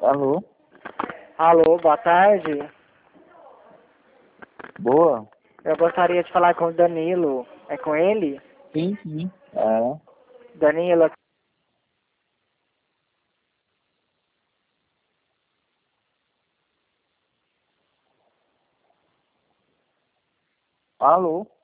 Alô? Alô, boa tarde. Boa? Eu gostaria de falar com o Danilo. É com ele? Sim, sim. É. Danilo, Alô?